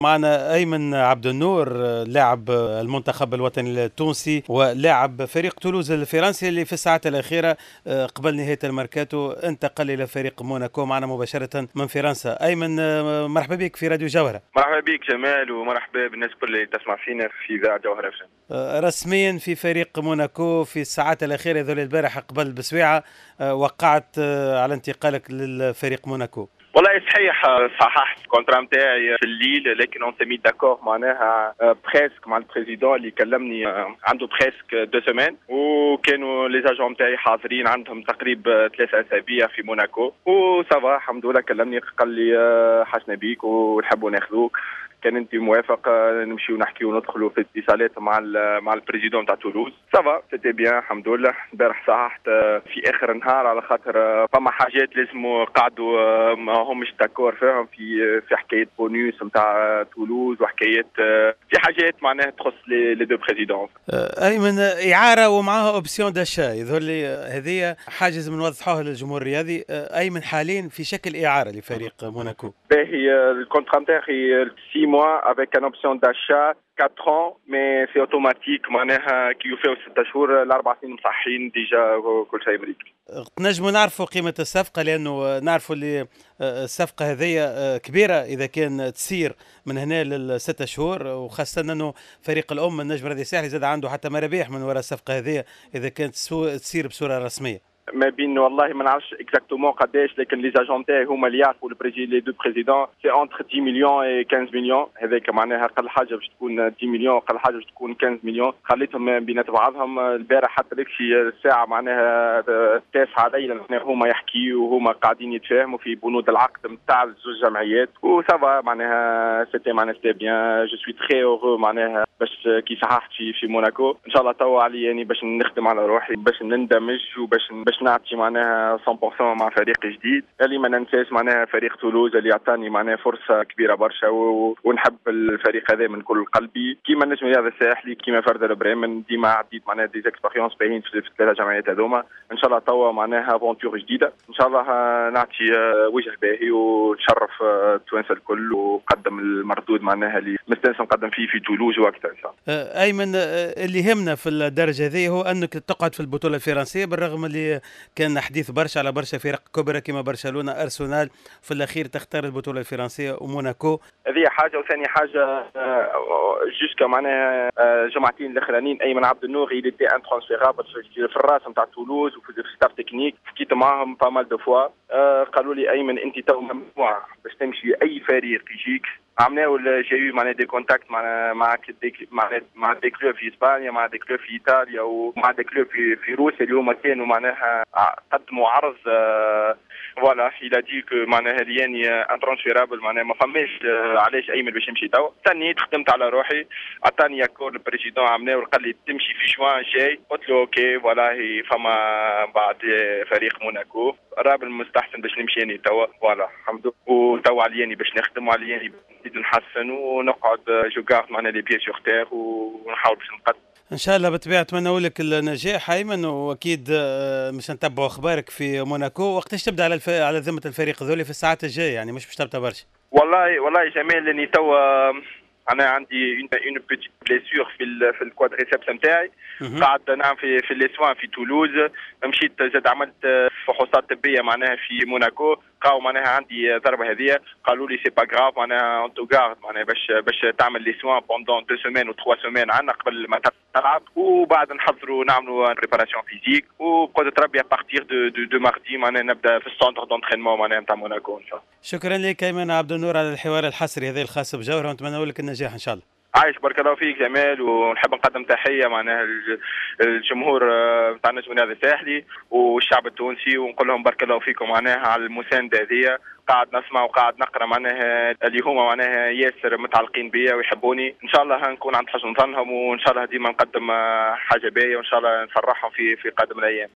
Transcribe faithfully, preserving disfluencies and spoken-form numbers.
معنا أيمن عبد النور، لاعب المنتخب الوطني التونسي ولاعب فريق تولوز الفرنسي اللي في الساعات الأخيرة قبل نهاية الميركاتو انتقل إلى فريق موناكو. معنا مباشرة من فرنسا. أيمن، مرحبا بك في راديو جوهرة. مرحبا بك جمال، ومرحبا بالناس كل اللي تسمع فينا في إذاعة جوهرة اف ام. رسميا في فريق موناكو في الساعات الأخيرة ذول البارح قبل بسويعة وقعت على انتقالك للفريق موناكو. والله صحيح، صححت الكونترا نتاعي في الليل، لكن اون سي داكور معناها بريسك مع البريزيدون اللي كلمني عنده بريسك دو سيمين، وكانوا لي زاجون نتاعي حاضرين عندهم تقريبا ثلاثة اسابيع في موناكو، وصافا الحمد لله. كلمني قال لي حسنا بيك ونحبوا ناخذوك، كان انت موافق نمشيو نحكيو وندخلوا في اتصالات مع مع البريزيدون تاع تولوز. صافا سيتي بيان الحمد لله. امبارح صححت في اخر النهار على خاطر فما حاجات لازم قعدوا ما همش داكور فيهم في في حكايه بونوس نتاع تولوز، وحكايات في حاجات معناها تخص لي دو بريزيدون. ايمن، اعاره ومعها اوبسيون داشا، يظهر لي هذه حاجز من وضحوها للجمهور الرياضي. ايمن حاليا في شكل اعاره لفريق موناكو. باهي الكونترا نتاعي ستة mois avec une option d'achat quatre ans, mais c'est automatique معناها كي يوفيو ستة شهور الاربع سنين مصحين ديجا كل شيء مريك. نجموا نعرفوا قيمة الصفقة، لأنه نعرفوا اللي الصفقة هذه كبيرة إذا كان تسير من هنا للستة شهور، وخاصة أنه فريق الأم النجم رياضي الساحلي زاد عنده حتى مرابح من وراء الصفقة هذه إذا كانت تسير بصورة رسمية. ما بين والله ما نعرفش اكزاكتومون قداش، لكن لي زاجون تاعي هما اللي يعرفوا البريزي لي دو بريزيدون سي اونتر عشرة مليون و خمسة مليون. هذاك معناها قل حاجه باش تكون عشرة مليون، قل حاجه باش تكون خمسة مليون. خليتهم بينات بعضهم البارح حتى لكشي الساعه معناها تاسعة ليلا هما يحكيوا وهما قاعدين يتفاهموا في بنود العقد نتاع الزوج جمعيات، وسافا معناها سيتي معناها سيتي بيان. جو سوي تري اورو معناها باش كي صححت في في موناكو. ان شاء الله توا علي يعني باش نخدم على روحي، باش نندمج وباش باش نعطي معناها مية بالمية مع فريق جديد. اللي ما ننساش معناها فريق تولوز اللي عطاني معناها فرصه كبيره برشا، ونحب الفريق هذا من كل قلبي كيما النجم الرياضي الساحلي كيما فردة بريمن. ديما عديت معناها دي اكسبيريونس باهين في الثلاثه جمعيات هذوما. ان شاء الله توا معناها افونتور جديده، ان شاء الله نعطي وجه باهي ونشرف التوانسه الكل ونقدم المردود معناها اللي مستانس نقدم فيه في تولوز واكثر ان شاء الله. ايمن، اللي يهمنا في الدرجه هذه هو انك تقعد في البطوله الفرنسيه، بالرغم اللي كان حديث برشا على برشا فرق كبرى كما برشلونه ارسنال، في الاخير تختار البطوله الفرنسيه وموناكو. هذه حاجه، وثاني حاجه جوسكا معناها جمعتين الاخرانيين ايمن عبد النور اللي تي ان ترانسفيرابل في الراس نتاع تولوز وفي الستاف تكنيك. حكيت معاهم بامال دو فوا، قالوا لي ايمن انت تو ممنوع باش تمشي اي فريق يجيك. عملوا جايو معناها دي كونتاكت مع مع مع مع دي كلوب في اسبانيا، مع دي كلوب في ايطاليا، ومع دي كلوب في في روسيا اللي هما كانوا معناها قدموا عرض. فوالا الى دي كو معناها لياني ان ترانسفيرابل، معناها ما فماش علاش ايمن باش يمشي توا. ثاني خدمت على روحي، عطاني اكور البريزيدون عملوا قال لي تمشي في جوان جاي. قلت له اوكي، فوالا فما بعد فريق موناكو رابل مستحسن باش نمشي اني توا. فوالا الحمد لله، وتوا علياني باش نخدم علياني نزيد نحسن ونقعد جو كارد معنا لي بيي سور تير ونحاول باش نقدم ان شاء الله. بالطبيعه اتمنى لك النجاح ايمن، واكيد مش نتبعوا اخبارك في موناكو. وقتاش تبدا على الف... على ذمه الفريق ذولي في الساعات الجايه، يعني مش باش تبدا برشا؟ والله والله جميل، لاني توا انا عندي اون اون بيتيت بليسيور في ال في الكوادريسبس نتاعي. قاعد نعم في في لي سوان في تولوز. مشيت زاد عملت فحوصات طبيه معناها في موناكو، لقاو معناها عندي ضربه هذه. قالوا لي سي با غراف معناها اون تو غارد معناها باش باش تعمل لي سوان بوندون دو سيمين و تخوا سيمين عندنا قبل ما تلعب، وبعد نحضروا نعملوا بريباراسيون فيزيك، وبقدرة ربي ابارتيغ دو دو دو ماردي معناها نبدا في السونتر دونترينمون معناها نتاع موناكو ان شاء الله. شكرا لك ايمن عبد النور على الحوار الحصري هذا الخاص بجوهره، ونتمنى لك النجاح ان شاء الله. عايش بارك الله فيك جمال، ونحب نقدم تحيه معناها الجمهور نتاع النجم الرياضي الساحلي والشعب التونسي، ونقول لهم بارك الله فيكم معناها على المسانده هذه. قاعد نسمع وقاعد نقرا معناها اللي هما معناها ياسر متعلقين بيا ويحبوني. ان شاء الله نكون عند حسن ظنهم، وان شاء الله ديما نقدم حاجه باهيه، وان شاء الله نفرحهم في في قادم الايام.